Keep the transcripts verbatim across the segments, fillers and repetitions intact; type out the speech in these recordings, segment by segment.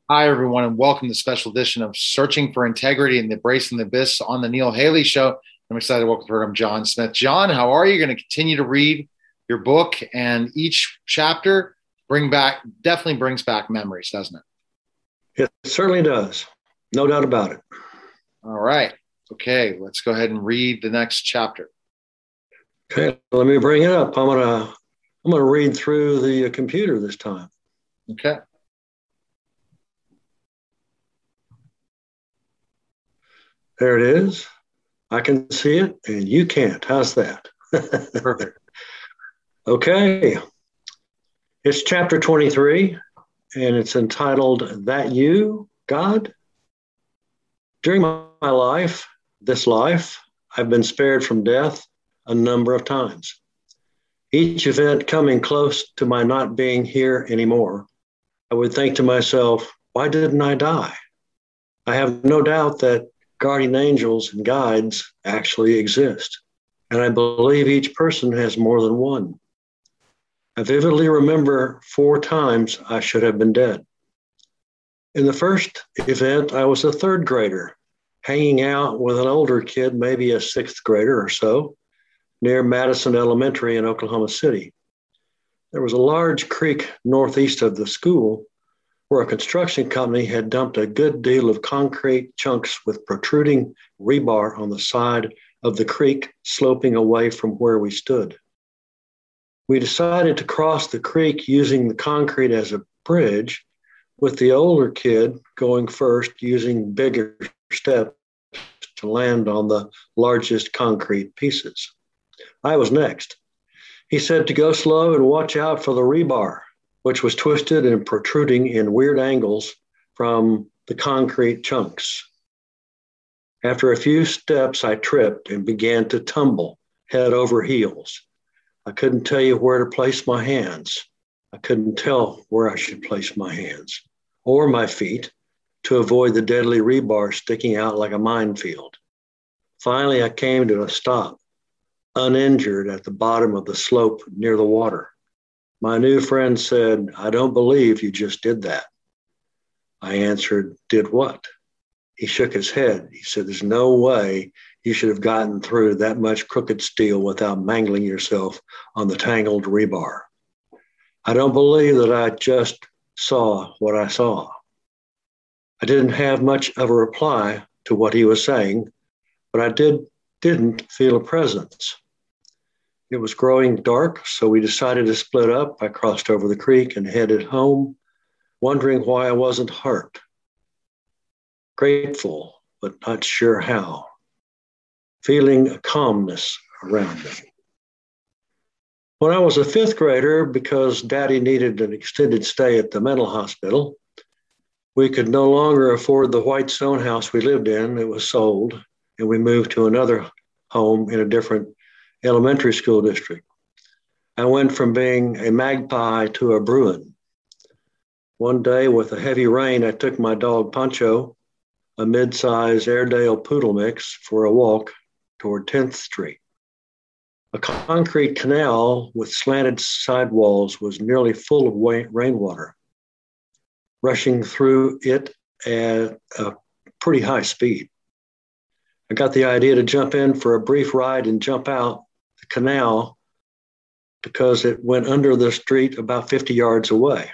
Hi, everyone, and welcome to the special edition of Searching for Integrity and the Embracing the Abyss on the Neil Haley Show. I'm excited to welcome her. I'm John Smith. John, how are you? Going to continue to read your book, and each chapter bring back definitely brings back memories, doesn't it? It certainly does. No doubt about it. All right. Okay, let's go ahead and read the next chapter. Okay, let me bring it up. I'm gonna I'm gonna read through the computer this time. Okay. There it is. I can see it, and you can't. How's that? Perfect. Okay. It's chapter twenty-three, and it's entitled That You, God? During my life, this life, I've been spared from death a number of times. Each event coming close to my not being here anymore, I would think to myself, why didn't I die? I have no doubt that guardian angels and guides actually exist, and I believe each person has more than one. I vividly remember four times I should have been dead. In the first event, I was a third grader, hanging out with an older kid, maybe a sixth grader or so, near Madison Elementary in Oklahoma City. There was a large creek northeast of the school where a construction company had dumped a good deal of concrete chunks with protruding rebar on the side of the creek, sloping away from where we stood. We decided to cross the creek using the concrete as a bridge, with the older kid going first, using bigger steps to land on the largest concrete pieces. I was next. He said to go slow and watch out for the rebar, which was twisted and protruding in weird angles from the concrete chunks. After a few steps, I tripped and began to tumble head over heels. I couldn't tell you where to place my hands. I couldn't tell where I should place my hands or my feet to avoid the deadly rebar sticking out like a minefield. Finally, I came to a stop, uninjured at the bottom of the slope near the water. My new friend said, I don't believe you just did that. I answered, did what? He shook his head. He said, there's no way you should have gotten through that much crooked steel without mangling yourself on the tangled rebar. I don't believe that I just saw what I saw. I didn't have much of a reply to what he was saying, but I did, didn't feel a presence. It was growing dark, so we decided to split up. I crossed over the creek and headed home, wondering why I wasn't hurt. Grateful, but not sure how. Feeling a calmness around me. When I was a fifth grader, because Daddy needed an extended stay at the mental hospital, we could no longer afford the white stone house we lived in. It was sold, and we moved to another home in a different elementary school district. I went from being a magpie to a Bruin. One day with a heavy rain, I took my dog Pancho, a mid-size Airedale poodle mix, for a walk toward tenth Street. A concrete canal with slanted sidewalls was nearly full of rainwater, rushing through it at a pretty high speed. I got the idea to jump in for a brief ride and jump out the canal because it went under the street about fifty yards away.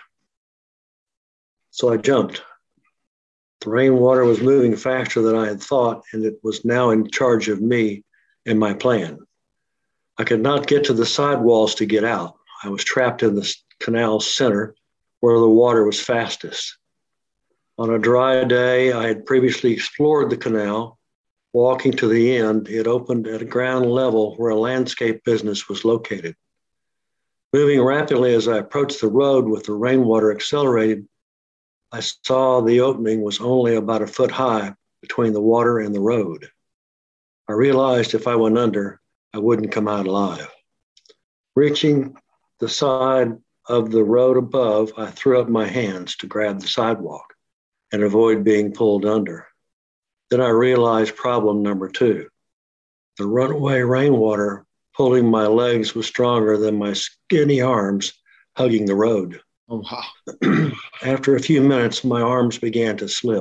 So I jumped. The rainwater was moving faster than I had thought, and it was now in charge of me and my plan. I could not get to the sidewalls to get out. I was trapped in the canal's center where the water was fastest. On a dry day, I had previously explored the canal. Walking to the end, it opened at a ground level where a landscape business was located. Moving rapidly as I approached the road with the rainwater accelerated, I saw the opening was only about a foot high between the water and the road. I realized if I went under, I wouldn't come out alive. Reaching the side of the road above, I threw up my hands to grab the sidewalk and avoid being pulled under. Then I realized problem number two. The runaway rainwater pulling my legs was stronger than my skinny arms hugging the road. Oh, wow. After a few minutes, my arms began to slip.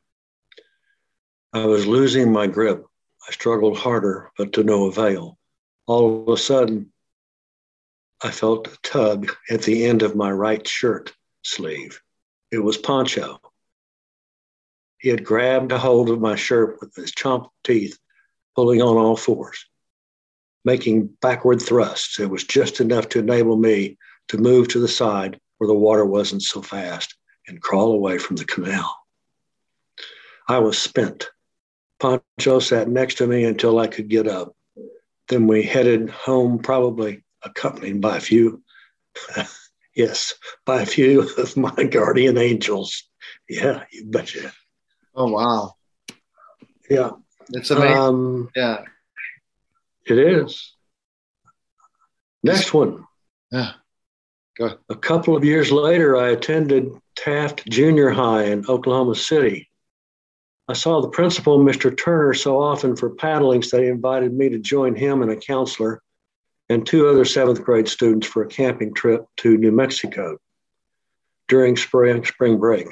I was losing my grip. I struggled harder, but to no avail. All of a sudden, I felt a tug at the end of my right shirt sleeve. It was Pancho. He had grabbed a hold of my shirt with his chomped teeth, pulling on all fours, making backward thrusts. It was just enough to enable me to move to the side where the water wasn't so fast and crawl away from the canal. I was spent. Pancho sat next to me until I could get up. Then we headed home, probably accompanied by a few, yes, by a few of my guardian angels. Yeah, you betcha. Oh, wow. Yeah. It's amazing. Um, yeah. It is. Next one. Yeah. Go ahead. A couple of years later, I attended Taft Junior High in Oklahoma City. I saw the principal, Mister Turner, so often for paddlings that he invited me to join him and a counselor and two other seventh grade students for a camping trip to New Mexico during spring, spring break.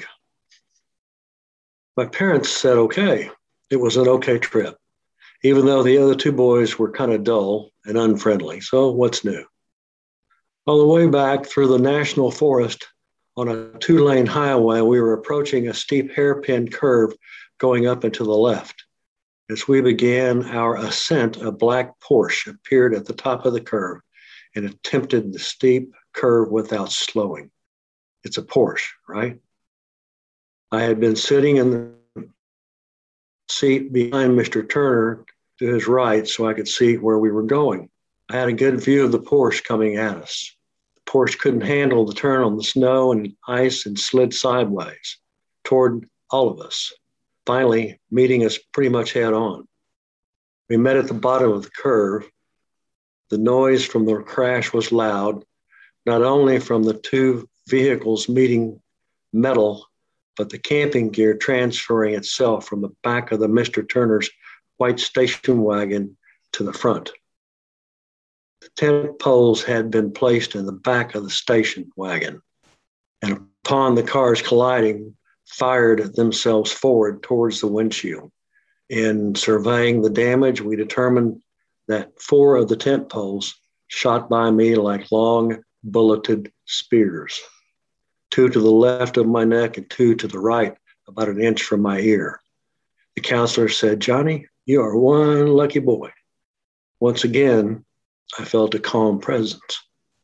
My parents said, okay, it was an okay trip, even though the other two boys were kind of dull and unfriendly. So what's new? On the way back through the national forest on a two-lane highway, we were approaching a steep hairpin curve going up and to the left. As we began our ascent, a black Porsche appeared at the top of the curve and attempted the steep curve without slowing. It's a Porsche, right? I had been sitting in the seat behind Mister Turner to his right so I could see where we were going. I had a good view of the Porsche coming at us. The Porsche couldn't handle the turn on the snow and ice and slid sideways toward all of us, finally meeting us pretty much head on. We met at the bottom of the curve. The noise from the crash was loud, not only from the two vehicles meeting metal, but the camping gear transferring itself from the back of the Mister Turner's white station wagon to the front. The tent poles had been placed in the back of the station wagon, and upon the cars colliding, fired themselves forward towards the windshield. In surveying the damage, we determined that four of the tent poles shot by me like long bulleted spears, two to the left of my neck and two to the right, about an inch from my ear. The counselor said, "Johnny, you are one lucky boy." Once again, I felt a calm presence.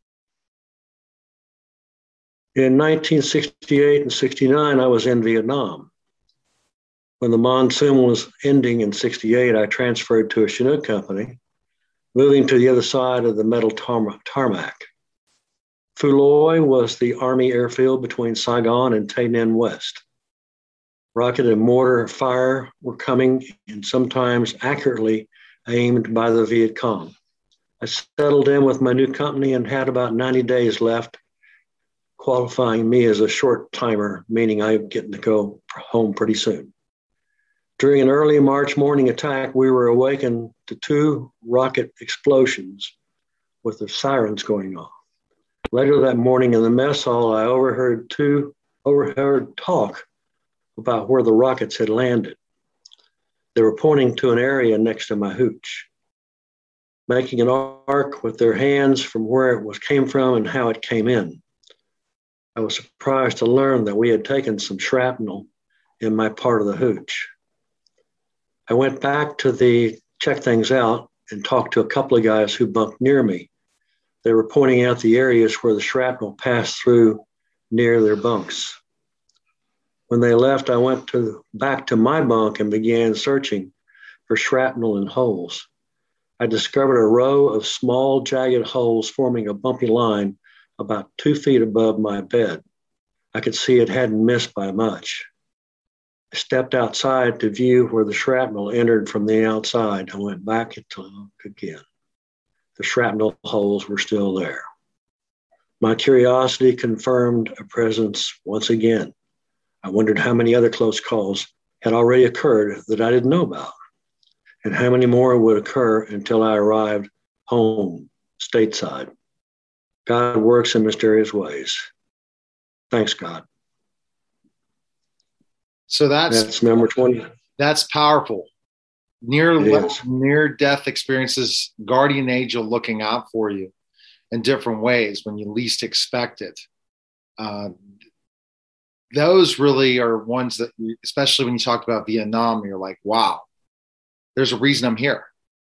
In nineteen sixty-eight and sixty-nine, I was in Vietnam. When the monsoon was ending in sixty-eight, I transferred to a Chinook company, moving to the other side of the metal tar- tarmac. Phu Loy was the Army airfield between Saigon and Tay Ninh West. Rocket and mortar fire were coming and sometimes accurately aimed by the Viet Cong. I settled in with my new company and had about ninety days left, qualifying me as a short timer, meaning I'm getting to go home pretty soon. During an early March morning attack, we were awakened to two rocket explosions with the sirens going off. Later that morning in the mess hall, I overheard two overheard talk about where the rockets had landed. They were pointing to an area next to my hooch, making an arc with their hands from where it was came from and how it came in. I was surprised to learn that we had taken some shrapnel in my part of the hooch. I went back to the check things out and talked to a couple of guys who bunked near me. They were pointing out the areas where the shrapnel passed through near their bunks. When they left, I went to back to my bunk and began searching for shrapnel in holes. I discovered a row of small jagged holes forming a bumpy line about two feet above my bed. I could see it hadn't missed by much. I stepped outside to view where the shrapnel entered from the outside. I went back to look again. The shrapnel holes were still there. My curiosity confirmed a presence once again. I wondered how many other close calls had already occurred that I didn't know about, and how many more would occur until I arrived home, stateside. God works in mysterious ways. Thanks, God. So that's that's number twenty. That's powerful. Near It is. near death experiences, guardian angel looking out for you in different ways when you least expect it. Uh, those really are ones that, you, especially when you talk about Vietnam, you're like, wow, there's a reason I'm here.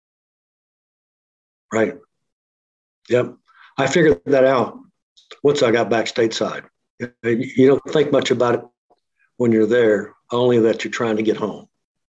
Right. Yep. I figured that out once I got back stateside. You don't think much about it when you're there, only that you're trying to get home.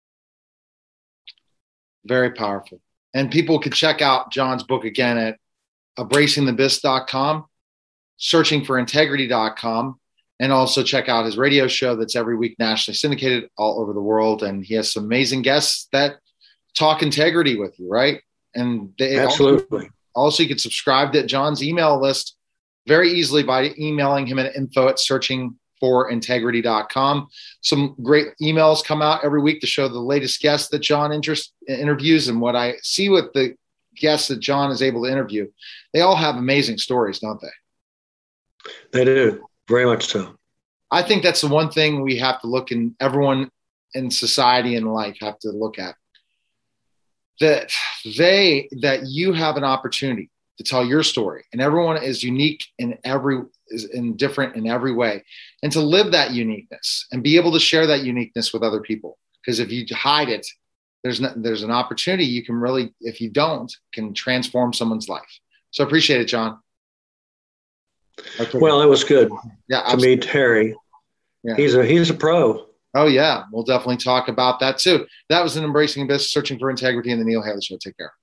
Very powerful. And people could check out John's book again at embracing the abyss dot com, searching for integrity dot com, and also check out his radio show that's every week nationally syndicated all over the world. And he has some amazing guests that talk integrity with you, right? And they Absolutely. Also, also you can subscribe to John's email list very easily by emailing him at info at searching for integrity dot com. Some great emails come out every week to show the latest guests that John interest, interviews. And what I see with the guests that John is able to interview, they all have amazing stories, don't they? They do. Very much so. I think that's the one thing we have to look in, everyone in society and life have to look at. That they, that you have an opportunity to tell your story, and everyone is unique in every, is in different in every way, and to live that uniqueness and be able to share that uniqueness with other people. Because if you hide it, there's no, there's an opportunity you can really, if you don't, can transform someone's life. So I appreciate it, John. Okay. Well, it was good yeah, to meet Harry. Yeah. He's a he's a pro. Oh yeah, we'll definitely talk about that too. That was an Embracing Abyss, Searching for Integrity in the Neil Haley Show. Take care.